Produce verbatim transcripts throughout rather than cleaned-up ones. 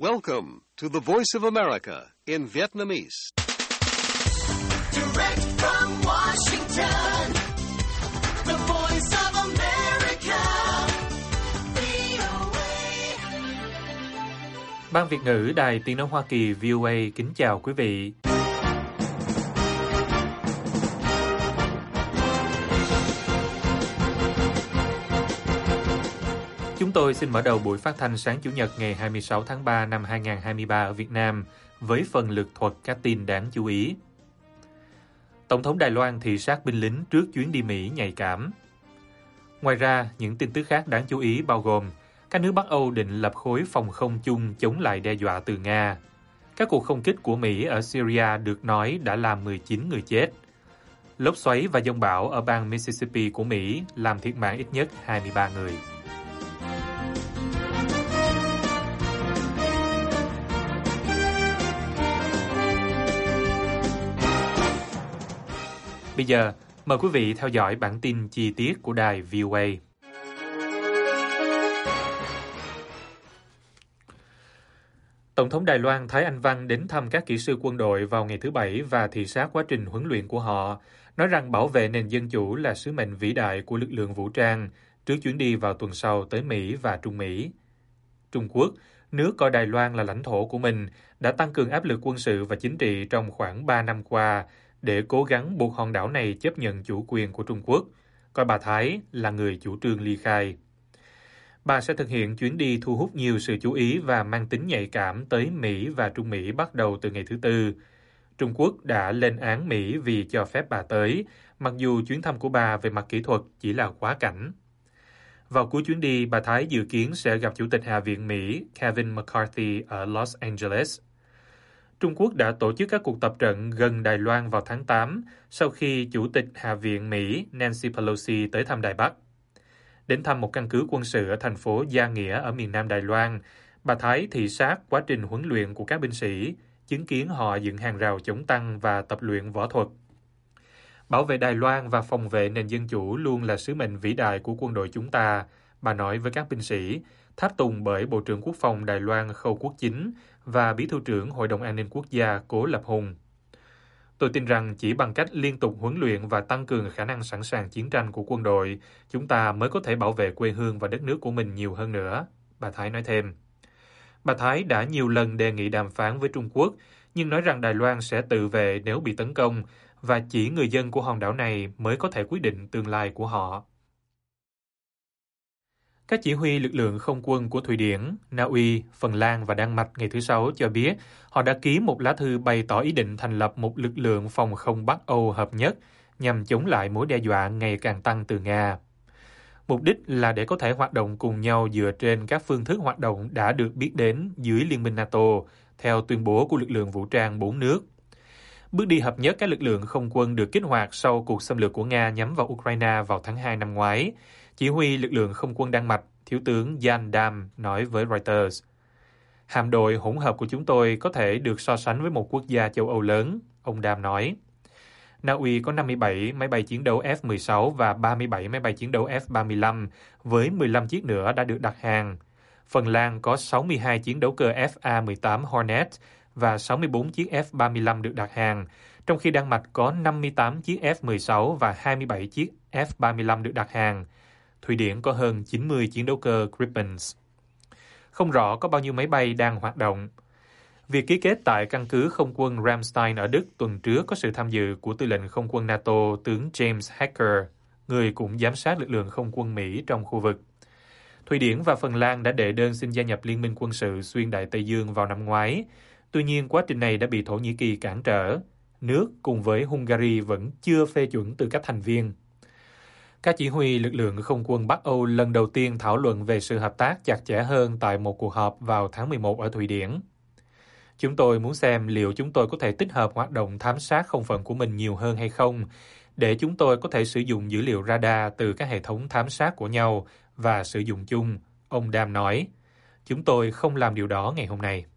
Welcome to the Voice of America in Vietnamese. Direct from Washington, the Voice of America, vê o a. Ban Việt ngữ Đài Tiếng nói Hoa Kỳ vê o a kính chào quý vị. Chúng tôi xin mở đầu buổi phát thanh sáng Chủ nhật ngày hai mươi sáu tháng ba năm hai nghìn không trăm hai mươi ba ở Việt Nam với phần lược thuật các tin đáng chú ý. Tổng thống Đài Loan thị sát binh lính trước chuyến đi Mỹ nhạy cảm. Ngoài ra, những tin tức khác đáng chú ý bao gồm các nước Bắc Âu định lập khối phòng không chung chống lại đe dọa từ Nga. Các cuộc không kích của Mỹ ở Syria được nói đã làm mười chín người chết. Lốc xoáy và giông bão ở bang Mississippi của Mỹ làm thiệt mạng ít nhất hai mươi ba người. Bây giờ, mời quý vị theo dõi bản tin chi tiết của đài vê o a. Tổng thống Đài Loan Thái Anh Văn đến thăm các kỹ sư quân đội vào ngày thứ Bảy và thị sát quá trình huấn luyện của họ, nói rằng bảo vệ nền dân chủ là sứ mệnh vĩ đại của lực lượng vũ trang trước chuyến đi vào tuần sau tới Mỹ và Trung Mỹ. Trung Quốc, nước coi Đài Loan là lãnh thổ của mình, đã tăng cường áp lực quân sự và chính trị trong khoảng ba năm qua để cố gắng buộc hòn đảo này chấp nhận chủ quyền của Trung Quốc, coi bà Thái là người chủ trương ly khai. Bà sẽ thực hiện chuyến đi thu hút nhiều sự chú ý và mang tính nhạy cảm tới Mỹ và Trung Mỹ bắt đầu từ ngày thứ Tư. Trung Quốc đã lên án Mỹ vì cho phép bà tới, mặc dù chuyến thăm của bà về mặt kỹ thuật chỉ là quá cảnh. Vào cuối chuyến đi, bà Thái dự kiến sẽ gặp Chủ tịch Hạ viện Mỹ Kevin McCarthy ở Los Angeles. Trung Quốc đã tổ chức các cuộc tập trận gần Đài Loan vào tháng tám sau khi Chủ tịch Hạ viện Mỹ Nancy Pelosi tới thăm Đài Bắc. Đến thăm một căn cứ quân sự ở thành phố Gia Nghĩa ở miền Nam Đài Loan, bà Thái thị sát quá trình huấn luyện của các binh sĩ, chứng kiến họ dựng hàng rào chống tăng và tập luyện võ thuật. Bảo vệ Đài Loan và phòng vệ nền dân chủ luôn là sứ mệnh vĩ đại của quân đội chúng ta, bà nói với các binh sĩ, tháp tùng bởi Bộ trưởng Quốc phòng Đài Loan Khâu Quốc Chính và Bí thư trưởng Hội đồng An ninh Quốc gia Cố Lập Hùng. Tôi tin rằng chỉ bằng cách liên tục huấn luyện và tăng cường khả năng sẵn sàng chiến tranh của quân đội, chúng ta mới có thể bảo vệ quê hương và đất nước của mình nhiều hơn nữa, bà Thái nói thêm. Bà Thái đã nhiều lần đề nghị đàm phán với Trung Quốc, nhưng nói rằng Đài Loan sẽ tự vệ nếu bị tấn công, và chỉ người dân của hòn đảo này mới có thể quyết định tương lai của họ. Các chỉ huy lực lượng không quân của Thụy Điển, Na Uy, Phần Lan và Đan Mạch ngày thứ Sáu cho biết họ đã ký một lá thư bày tỏ ý định thành lập một lực lượng phòng không Bắc Âu hợp nhất nhằm chống lại mối đe dọa ngày càng tăng từ Nga. Mục đích là để có thể hoạt động cùng nhau dựa trên các phương thức hoạt động đã được biết đến dưới Liên minh NATO, theo tuyên bố của lực lượng vũ trang bốn nước. Bước đi hợp nhất các lực lượng không quân được kích hoạt sau cuộc xâm lược của Nga nhắm vào Ukraine vào tháng hai năm ngoái. Chỉ huy lực lượng không quân Đan Mạch, Thiếu tướng Jan Dam nói với Reuters. Hạm đội hỗn hợp của chúng tôi có thể được so sánh với một quốc gia châu Âu lớn, ông Dam nói. Na Uy có năm mươi bảy máy bay chiến đấu F mười sáu và ba mươi bảy máy bay chiến đấu F ba mươi lăm, với mười lăm chiếc nữa đã được đặt hàng. Phần Lan có sáu mươi hai chiến đấu cơ F A mười tám Hornet và sáu mươi bốn chiếc F ba mươi lăm được đặt hàng, trong khi Đan Mạch có năm mươi tám chiếc F mười sáu và hai mươi bảy chiếc F ba mươi lăm được đặt hàng. Thụy Điển có hơn chín mươi chiến đấu cơ Gripens. Không rõ có bao nhiêu máy bay đang hoạt động. Việc ký kết tại căn cứ không quân Ramstein ở Đức tuần trước có sự tham dự của tư lệnh không quân NATO tướng James Hacker, người cũng giám sát lực lượng không quân Mỹ trong khu vực. Thụy Điển và Phần Lan đã đệ đơn xin gia nhập Liên minh quân sự xuyên Đại Tây Dương vào năm ngoái. Tuy nhiên, quá trình này đã bị Thổ Nhĩ Kỳ cản trở. Nước cùng với Hungary vẫn chưa phê chuẩn tư cách thành viên. Các chỉ huy lực lượng không quân Bắc Âu lần đầu tiên thảo luận về sự hợp tác chặt chẽ hơn tại một cuộc họp vào tháng mười một ở Thụy Điển. Chúng tôi muốn xem liệu chúng tôi có thể tích hợp hoạt động thám sát không phận của mình nhiều hơn hay không, để chúng tôi có thể sử dụng dữ liệu radar từ các hệ thống thám sát của nhau và sử dụng chung, ông Dam nói. Chúng tôi không làm điều đó ngày hôm nay.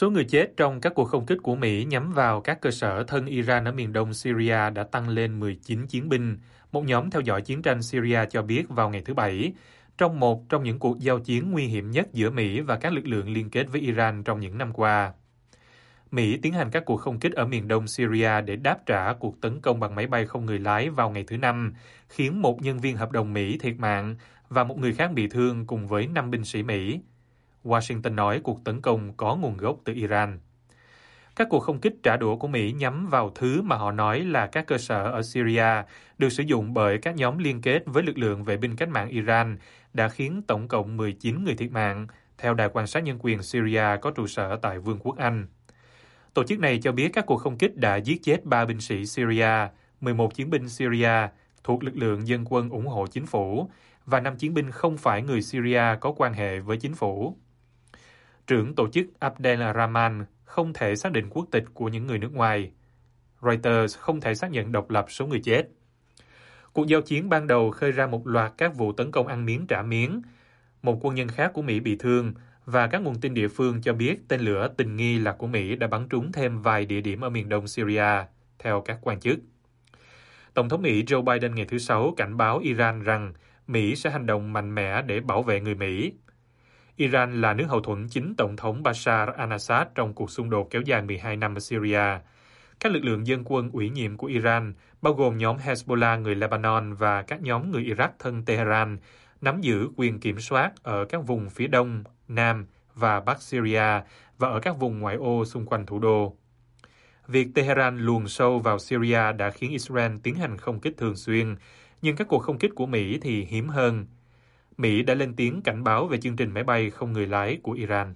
Số người chết trong các cuộc không kích của Mỹ nhắm vào các cơ sở thân Iran ở miền đông Syria đã tăng lên mười chín chiến binh, một nhóm theo dõi chiến tranh Syria cho biết vào ngày thứ Bảy, trong một trong những cuộc giao chiến nguy hiểm nhất giữa Mỹ và các lực lượng liên kết với Iran trong những năm qua. Mỹ tiến hành các cuộc không kích ở miền đông Syria để đáp trả cuộc tấn công bằng máy bay không người lái vào ngày thứ Năm, khiến một nhân viên hợp đồng Mỹ thiệt mạng và một người khác bị thương cùng với năm binh sĩ Mỹ. Washington nói cuộc tấn công có nguồn gốc từ Iran. Các cuộc không kích trả đũa của Mỹ nhắm vào thứ mà họ nói là các cơ sở ở Syria được sử dụng bởi các nhóm liên kết với lực lượng vệ binh cách mạng Iran đã khiến tổng cộng mười chín người thiệt mạng, theo Đài quan sát nhân quyền Syria có trụ sở tại Vương quốc Anh. Tổ chức này cho biết các cuộc không kích đã giết chết ba binh sĩ Syria, mười một chiến binh Syria thuộc lực lượng dân quân ủng hộ chính phủ và năm chiến binh không phải người Syria có quan hệ với chính phủ. Trưởng tổ chức Abdel Rahman không thể xác định quốc tịch của những người nước ngoài. Reuters không thể xác nhận độc lập số người chết. Cuộc giao chiến ban đầu khơi ra một loạt các vụ tấn công ăn miếng trả miếng. Một quân nhân khác của Mỹ bị thương và các nguồn tin địa phương cho biết tên lửa tình nghi là của Mỹ đã bắn trúng thêm vài địa điểm ở miền đông Syria, theo các quan chức. Tổng thống Mỹ Joe Biden ngày thứ Sáu cảnh báo Iran rằng Mỹ sẽ hành động mạnh mẽ để bảo vệ người Mỹ. Iran là nước hậu thuẫn chính Tổng thống Bashar al-Assad trong cuộc xung đột kéo dài mười hai năm ở Syria. Các lực lượng dân quân ủy nhiệm của Iran, bao gồm nhóm Hezbollah người Lebanon và các nhóm người Iraq thân Tehran, nắm giữ quyền kiểm soát ở các vùng phía đông, nam và bắc Syria và ở các vùng ngoại ô xung quanh thủ đô. Việc Tehran luồn sâu vào Syria đã khiến Israel tiến hành không kích thường xuyên, nhưng các cuộc không kích của Mỹ thì hiếm hơn. Mỹ đã lên tiếng cảnh báo về chương trình máy bay không người lái của Iran.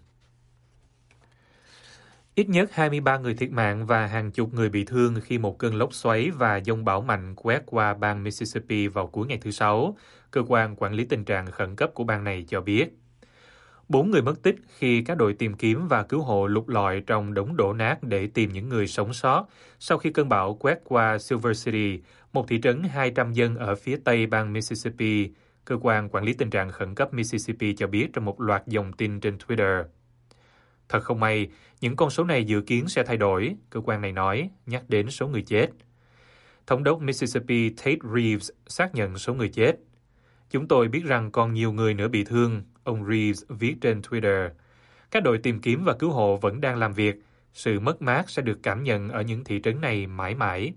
Ít nhất hai mươi ba người thiệt mạng và hàng chục người bị thương khi một cơn lốc xoáy và dông bão mạnh quét qua bang Mississippi vào cuối ngày thứ Sáu, cơ quan quản lý tình trạng khẩn cấp của bang này cho biết. Bốn người mất tích khi các đội tìm kiếm và cứu hộ lục lọi trong đống đổ nát để tìm những người sống sót sau khi cơn bão quét qua Silver City, một thị trấn hai trăm dân ở phía tây bang Mississippi, cơ quan quản lý tình trạng khẩn cấp Mississippi cho biết trong một loạt dòng tin trên Twitter. Thật không may, những con số này dự kiến sẽ thay đổi, cơ quan này nói, nhắc đến số người chết. Thống đốc Mississippi Tate Reeves xác nhận số người chết. Chúng tôi biết rằng còn nhiều người nữa bị thương, ông Reeves viết trên Twitter. Các đội tìm kiếm và cứu hộ vẫn đang làm việc. Sự mất mát sẽ được cảm nhận ở những thị trấn này mãi mãi.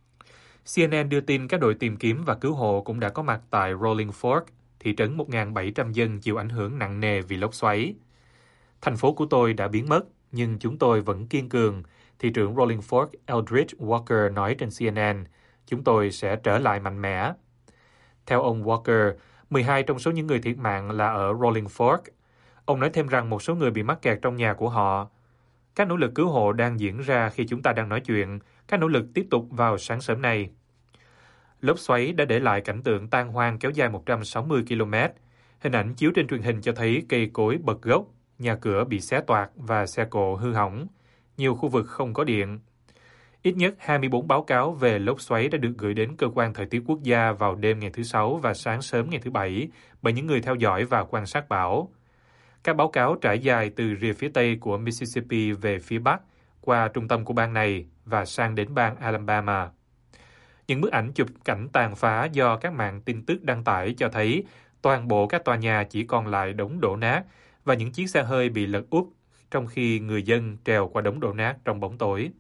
xê en en đưa tin các đội tìm kiếm và cứu hộ cũng đã có mặt tại Rolling Fork, thị trấn một nghìn bảy trăm dân chịu ảnh hưởng nặng nề vì lốc xoáy. Thành phố của tôi đã biến mất, nhưng chúng tôi vẫn kiên cường, thị trưởng Rolling Fork Eldridge Walker nói trên xê en en. Chúng tôi sẽ trở lại mạnh mẽ. Theo ông Walker, mười hai trong số những người thiệt mạng là ở Rolling Fork. Ông nói thêm rằng một số người bị mắc kẹt trong nhà của họ. Các nỗ lực cứu hộ đang diễn ra khi chúng ta đang nói chuyện. Các nỗ lực tiếp tục vào sáng sớm nay. Lốc xoáy đã để lại cảnh tượng tan hoang kéo dài một trăm sáu mươi ki lô mét. Hình ảnh chiếu trên truyền hình cho thấy cây cối bật gốc, nhà cửa bị xé toạc và xe cộ hư hỏng. Nhiều khu vực không có điện. Ít nhất hai mươi bốn báo cáo về lốc xoáy đã được gửi đến Cơ quan Thời tiết Quốc gia vào đêm ngày thứ Sáu và sáng sớm ngày thứ Bảy bởi những người theo dõi và quan sát bão. Các báo cáo trải dài từ rìa phía tây của Mississippi về phía bắc, qua trung tâm của bang này và sang đến bang Alabama. Những bức ảnh chụp cảnh tàn phá do các mạng tin tức đăng tải cho thấy toàn bộ các tòa nhà chỉ còn lại đống đổ nát và những chiếc xe hơi bị lật úp, trong khi người dân trèo qua đống đổ nát trong bóng tối.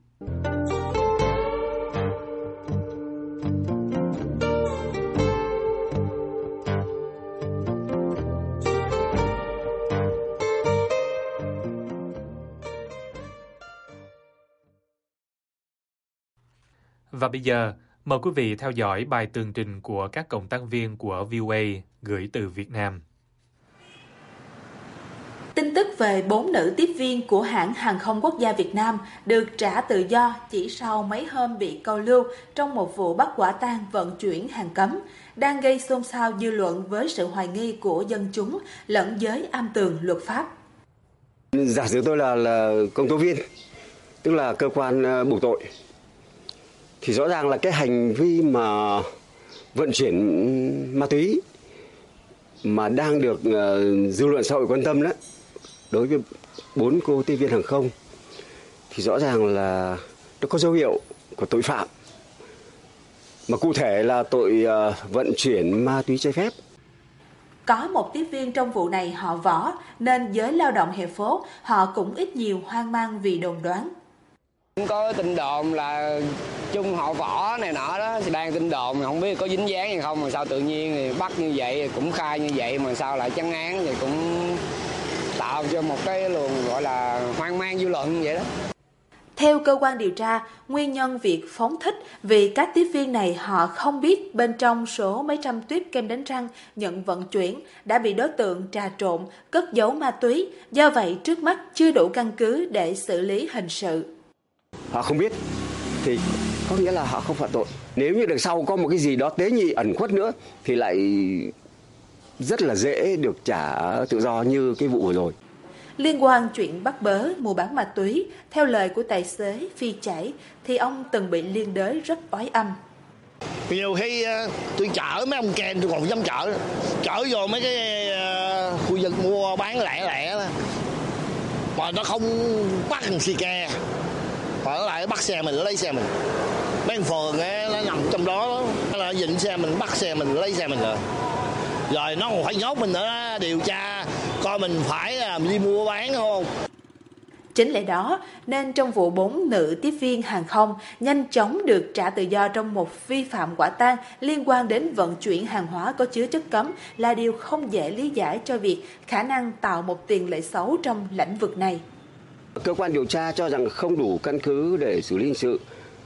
Và bây giờ, mời quý vị theo dõi bài tường trình của các cộng tác viên của vê o a gửi từ Việt Nam. Tin tức về bốn nữ tiếp viên của hãng hàng không quốc gia Việt Nam được trả tự do chỉ sau mấy hôm bị câu lưu trong một vụ bắt quả tang vận chuyển hàng cấm, đang gây xôn xao dư luận với sự hoài nghi của dân chúng lẫn giới am tường luật pháp. Giả sử tôi là, là công tố viên, tức là cơ quan buộc tội, thì rõ ràng là cái hành vi mà vận chuyển ma túy mà đang được uh, dư luận xã hội quan tâm đó, đối với bốn cô tiếp viên hàng không thì rõ ràng là nó có dấu hiệu của tội phạm, mà cụ thể là tội uh, vận chuyển ma túy trái phép. Có một tiếp viên trong vụ này họ Võ, nên giới lao động hè phố họ cũng ít nhiều hoang mang vì đồn đoán. Có tin đồn là chung họ Võ này nọ đó, đang tin đồn không biết có dính dáng hay không, mà sao tự nhiên thì bắt như vậy, cũng khai như vậy mà sao lại chấn án, thì cũng tạo cho một cái luồng gọi là hoang mang dư luận vậy đó. Theo cơ quan điều tra, nguyên nhân việc phóng thích vì các tiếp viên này họ không biết bên trong số mấy trăm tuyếp kem đánh răng nhận vận chuyển đã bị đối tượng trà trộn, cất giấu ma túy, do vậy trước mắt chưa đủ căn cứ để xử lý hình sự. Họ không biết thì có nghĩa là họ không phạm tội. Nếu như đằng sau có một cái gì đó tế nhị ẩn khuất nữa thì lại rất là dễ được trả tự do như cái vụ vừa rồi. Liên quan chuyện bắt bớ, mua bán ma túy, theo lời của tài xế Phi Chảy, thì ông từng bị liên đới rất oái âm. Nhiều khi tôi chở mấy ông kèn tôi còn dám chở, chở vô mấy cái khu vực mua bán lẻ lẻ đó. Mà nó không bắt thằng xì ke, mà nó lại bắt xe mình, lấy xe mình. Mấy thằng phường ấy, nó nằm trong đó, nó là dịnh xe mình, bắt xe mình, lấy xe mình rồi. Rồi nó còn phải nhốt mình nữa, điều tra coi mình phải đi mua bán không. Chính lẽ đó nên trong vụ bốn nữ tiếp viên hàng không nhanh chóng được trả tự do trong một vi phạm quả tang liên quan đến vận chuyển hàng hóa có chứa chất cấm là điều không dễ lý giải cho việc khả năng tạo một tiền lệ xấu trong lĩnh vực này. Cơ quan điều tra cho rằng không đủ căn cứ để xử lý hình sự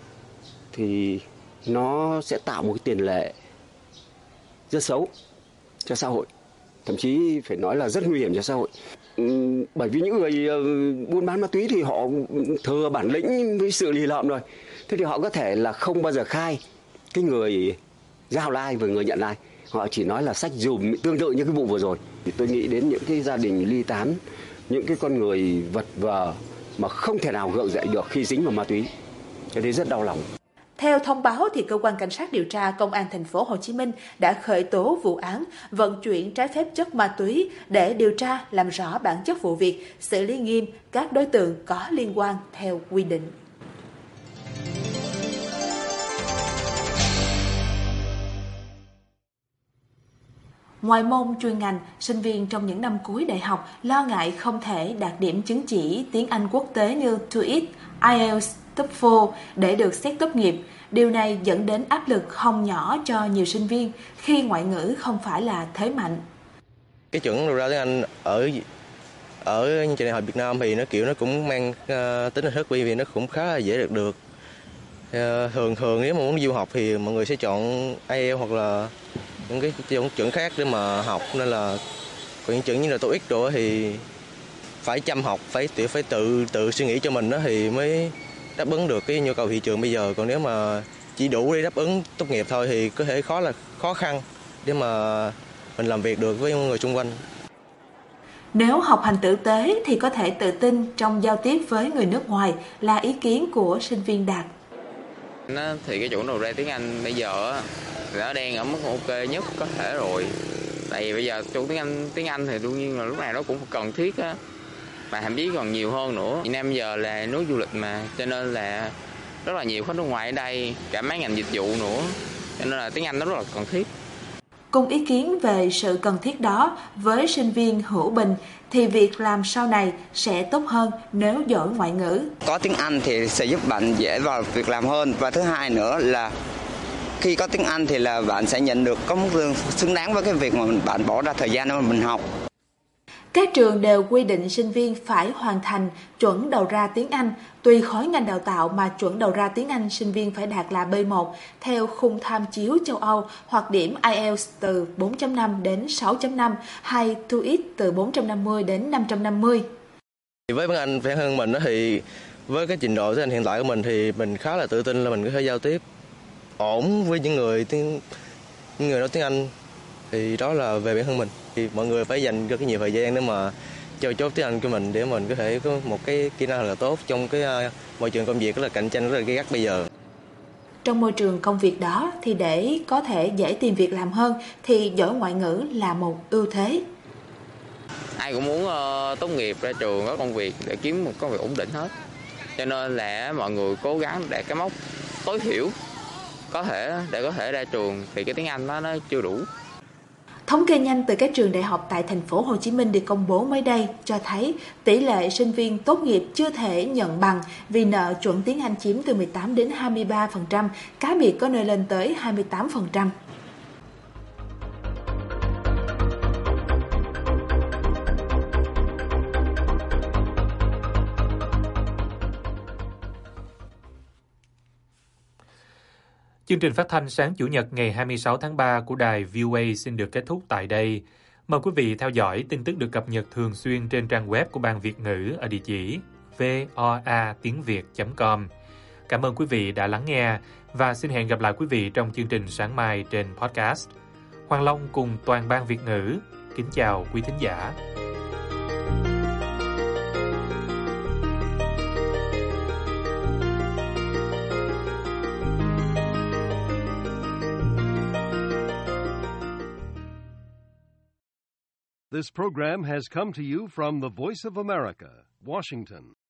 thì nó sẽ tạo một tiền lệ rất xấu cho xã hội, thậm chí phải nói là rất nguy hiểm cho xã hội. Bởi vì những người buôn bán ma túy thì họ thừa bản lĩnh với sự lì lợm rồi, thế thì họ có thể là không bao giờ khai cái người giao lai và người nhận lai, họ chỉ nói là sách dùm, tương tự như cái vụ vừa rồi. Thì tôi nghĩ đến những cái gia đình ly tán, những cái con người vật vờ mà không thể nào gượng dậy được khi dính vào ma túy, cái đấy rất đau lòng. Theo thông báo thì cơ quan cảnh sát điều tra công an thành phố Hồ Chí Minh đã khởi tố vụ án vận chuyển trái phép chất ma túy để điều tra làm rõ bản chất vụ việc, xử lý nghiêm các đối tượng có liên quan theo quy định. Ngoài môn chuyên ngành, sinh viên trong những năm cuối đại học lo ngại không thể đạt điểm chứng chỉ tiếng Anh quốc tế như TOEIC, ai eo TOEFL để được xét tốt nghiệp. Điều này dẫn đến áp lực không nhỏ cho nhiều sinh viên khi ngoại ngữ không phải là thế mạnh. Cái chuẩn đầu ra tiếng Anh ở ở trường đại học Việt Nam thì nó kiểu nó cũng mang uh, tính hình thức, vì nó cũng khá là dễ được được. Uh, thường thường nếu mà muốn du học thì mọi người sẽ chọn ai eo hoặc là những cái chuẩn, chuẩn khác để mà học, nên là còn những chuẩn như là TOEIC rồi thì phải chăm học, phải tự phải tự tự suy nghĩ cho mình đó thì mới đáp ứng được cái nhu cầu thị trường bây giờ. Còn nếu mà chỉ đủ để đáp ứng tốt nghiệp thôi thì có thể khó là khó khăn để mà mình làm việc được với người xung quanh. Nếu học hành tử tế thì có thể tự tin trong giao tiếp với người nước ngoài là ý kiến của sinh viên Đạt. Nó thì cái chuẩn đầu ra tiếng Anh bây giờ nó đang ở mức ok nhất có thể rồi. Tại vì bây giờ chuẩn tiếng Anh tiếng Anh thì đương nhiên là lúc này nó cũng cần thiết á. Mà thậm chí còn nhiều hơn nữa. Việt Nam giờ là nước du lịch mà, cho nên là rất là nhiều khách nước ngoài ở đây, cả mấy ngành dịch vụ nữa, cho nên là tiếng Anh nó rất là cần thiết. Cùng ý kiến về sự cần thiết đó với sinh viên Hữu Bình thì việc làm sau này sẽ tốt hơn nếu giỏi ngoại ngữ. Có tiếng Anh thì sẽ giúp bạn dễ vào việc làm hơn, và thứ hai nữa là khi có tiếng Anh thì là bạn sẽ nhận được có mức lương xứng đáng với cái việc mà bạn bỏ ra thời gian để mà mình học. Các trường đều quy định sinh viên phải hoàn thành chuẩn đầu ra tiếng Anh. Tùy khối ngành đào tạo mà chuẩn đầu ra tiếng Anh sinh viên phải đạt là bê một theo khung tham chiếu châu Âu, hoặc điểm ai eo từ bốn chấm năm đến sáu chấm năm hay TOEIC từ bốn trăm năm mươi đến năm trăm năm mươi. Với tiếng Anh phải hơn mình đó, thì với cái trình độ tiếng Anh hiện tại của mình thì mình khá là tự tin là mình có thể giao tiếp ổn với những người tiếng những người nói tiếng Anh, thì đó là về bản thân mình. Thì mọi người phải dành rất nhiều thời gian để mà cho chốt tiếng Anh của mình để mình có thể có một cái kỹ năng là tốt trong cái uh, môi trường công việc rất là cạnh tranh rất là gay gắt bây giờ. Trong môi trường công việc đó thì để có thể dễ tìm việc làm hơn thì giỏi ngoại ngữ là một ưu thế. Ai cũng muốn uh, tốt nghiệp ra trường có công việc để kiếm một công việc ổn định hết. Cho nên là mọi người cố gắng để cái mốc tối thiểu có thể để có thể ra trường thì cái tiếng Anh đó nó chưa đủ. Thống kê nhanh từ các trường đại học tại thành phố Hồ Chí Minh được công bố mới đây cho thấy tỷ lệ sinh viên tốt nghiệp chưa thể nhận bằng vì nợ chuẩn tiếng Anh chiếm từ mười tám đến hai mươi ba phần trăm, cá biệt có nơi lên tới hai mươi tám phần trăm. Chương trình phát thanh sáng Chủ nhật ngày hai mươi sáu tháng ba của đài vê o a xin được kết thúc tại đây. Mời quý vị theo dõi tin tức được cập nhật thường xuyên trên trang web của Ban Việt ngữ ở địa chỉ voa tiếng việt chấm com. Cảm ơn quý vị đã lắng nghe và xin hẹn gặp lại quý vị trong chương trình sáng mai trên podcast. Hoàng Long cùng toàn Ban Việt ngữ kính chào quý thính giả. This program has come to you from the Voice of America, Washington.